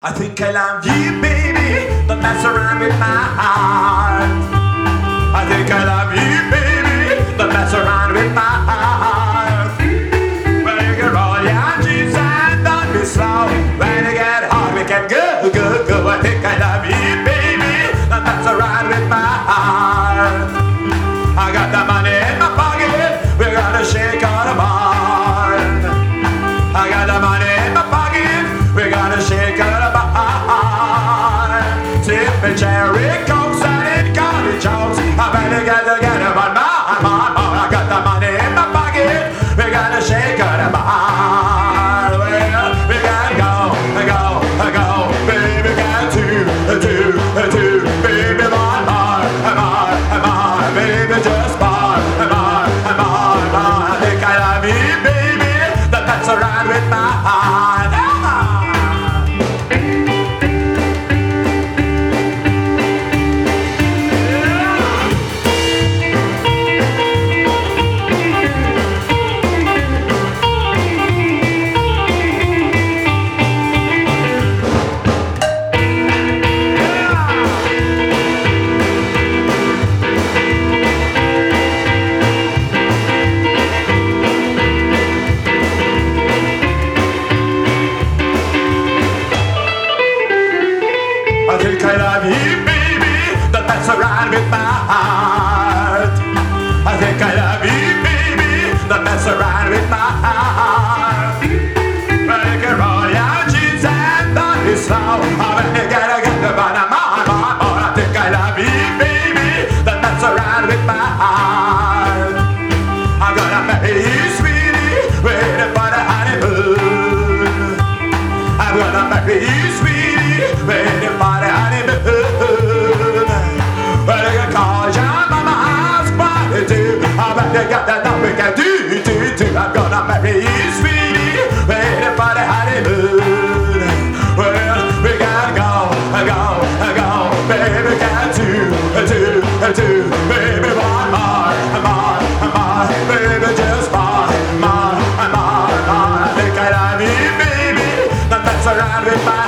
I think I love you, baby. Don't mess around with my heart. I think I love you, baby. Don't mess around with my heart. When you can roll your jeans and don't be slow. When you get hard, we can go, go, go. I think I love you, baby. Don't mess around with my heart. I got the money in my pocket. We're gonna shake all the barn. I got the money in my pocket. We're gonna shake all the barn. Sipping cherry cokes and it got it jokes. I better get together on my. I got the money in my pocket. We're gonna shake all the barn. Well, we gotta go, baby, got two, baby, more, baby, just more. I think I love you, baby. That's around with my heart. I think I love you, baby. Don't mess around with my heart. I think I love you, baby. Don't mess around with my heart. When you can roll your jeans and don't be slow. When you gotta get the bottom more. I think I love you, baby. Don't mess around with my heart. I'm gonna marry you, sweetie. Waiting for the honeymoon. I'm gonna marry you, sweetie. Waiting for the honeymoon. Well, you can call your mama, ask what to do. I bet you got that number we can do. I'm gonna marry you, sweetie. Waiting for the honeymoon. Well, we gotta go, baby, got two, baby, one more, baby, just more. I think I love you, baby. Don't mess around with my